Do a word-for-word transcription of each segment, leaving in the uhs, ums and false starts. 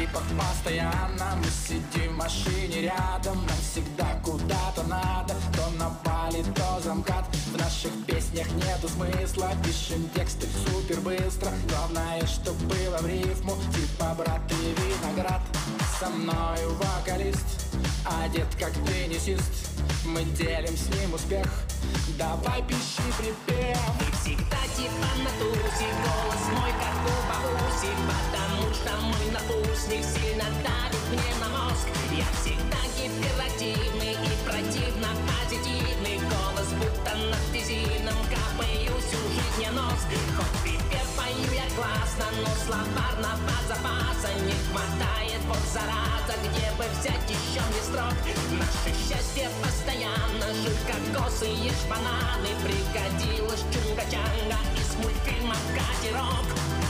клипах постоянно мы сидим в машине рядом. Нам всегда куда-то надо, то на Бали, то замкат. В наших песнях нету смысла, пишем тексты супер быстро. Главное, чтоб было в рифму, типа брат и виноград. Со мною вокалист, одет как теннисист. Мы делим с ним успех, давай пиши припев. Мы всегда типа на тусе, голос мой как у бабуси. Потому что мой напульсник сильно давит мне на мозг. Я всегда гиперактивный и противно позитивный. Голос будто над резином, капаю всю жизнь я нос. Хоть припев пою я классно, но словарного запаса не хватает, вот зараза, где бы взять еще не строк. Наше счастье постоянно, жив кокосы, ешь бананы. Пригодилась чунга-чанга из мультфильма «Катерок».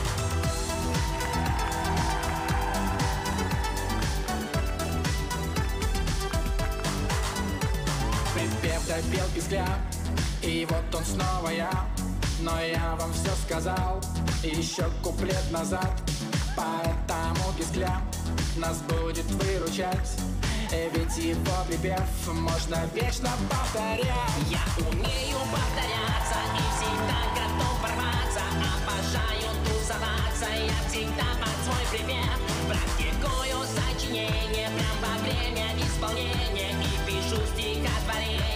Припев допел пескля, и вот он снова я. Но я вам все сказал еще куплет назад. Поэтому пескля нас будет выручать, ведь его припев можно вечно повторять. Я умею повторяться и всегда готов порваться. Обожаю тусоваться, я всегда под свой припев. Практикую сочинение прям во время исполнения и пишу стихотворение.